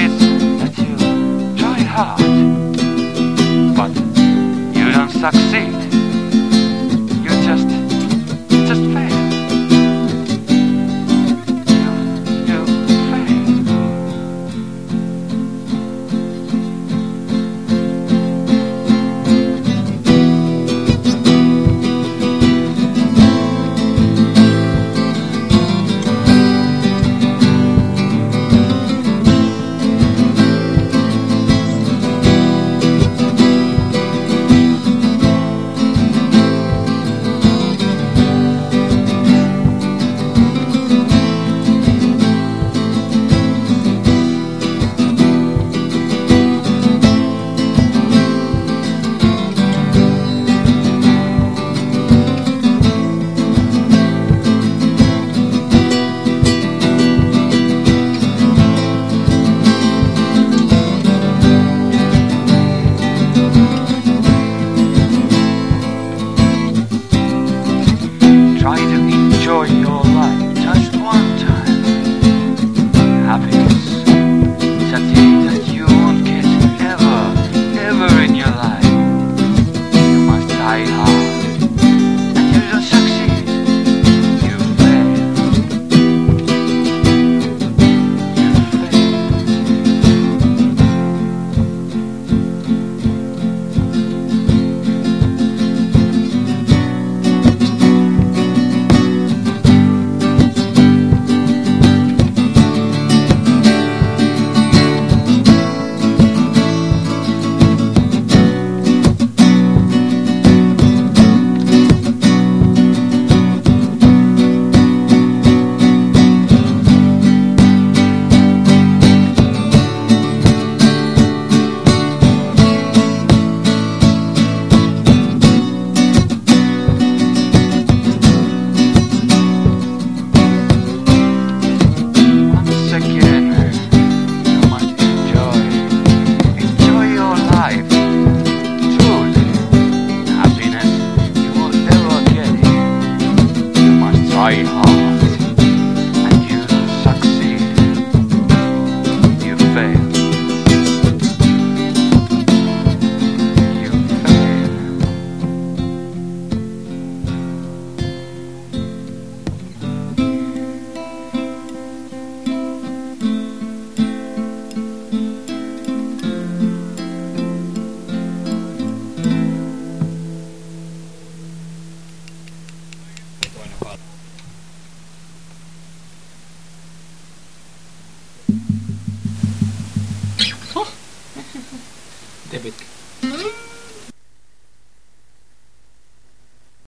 is that you try hard, but you don't succeed. You just fail. You fail. Try to enjoy your life just one time. Happiness is a thing that you won't get ever in your life. You must try hard, and you don't succeed. You fail. You fail. Try hard, and you don't succeed. You fail. You fail. Debit.